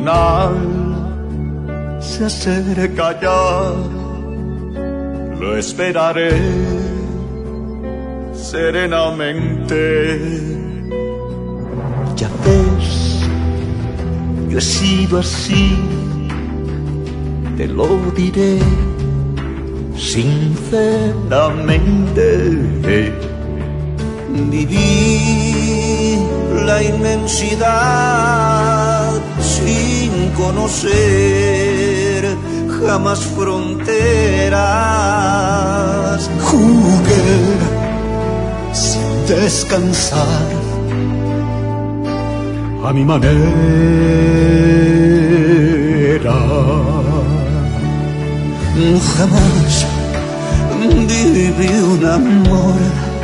final se acerca ya, lo esperaré serenamente. Ya ves, yo he sido así, te lo diré sinceramente. Viví la inmensidad sin conocer jamás fronteras. Jugué sin descansar a mi manera. Jamás viví un amor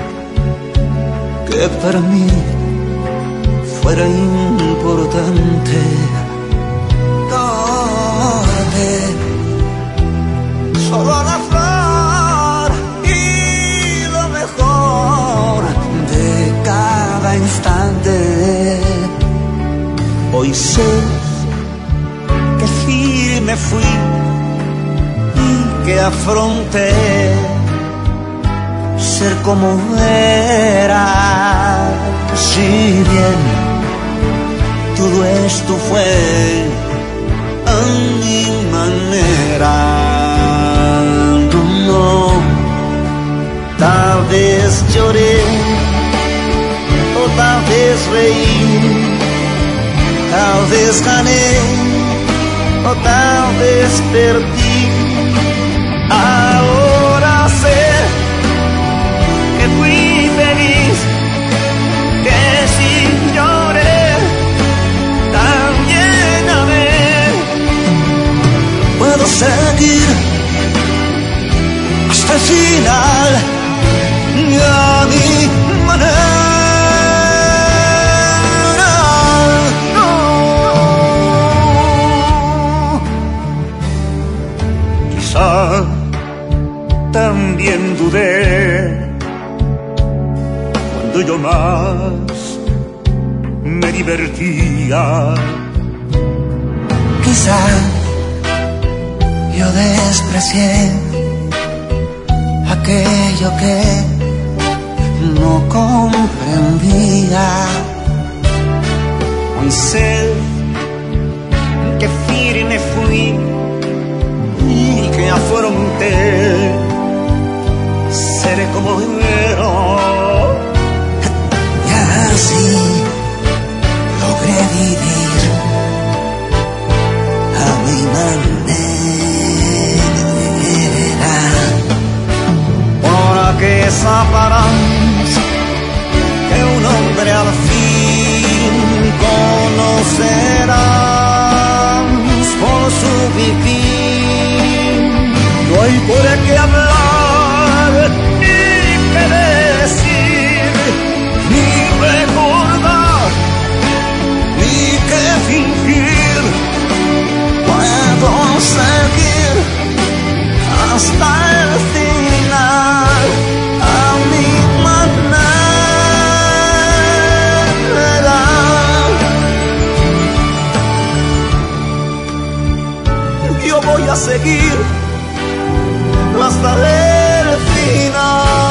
que para mí fuera importante. Donde solo la flor y lo mejor de cada instante. Hoy sé que firme fui y que afronté ser como era. Si bien todo esto fue a mi manera, no, tal vez lloré o tal vez reí, tal vez gané o tal vez perdí. Ahora sé que fui feliz, que si lloré también amé. Puedo seguir hasta el final a mi manera. No. Quizá también dudé cuando yo más me divertía. Quizá yo desprecié aquello que no comprendía. Hoy sé que firme fui y que afronté seré como era. Y así logré vivir a mi manera. Ahora que sabrás que un hombre al fin conocerás por su vivir. No hay por qué hablar, ni qué decir, ni recordar, ni qué fingir. Puedo seguir hasta el final a mi manera. Yo voy a seguir hasta el final.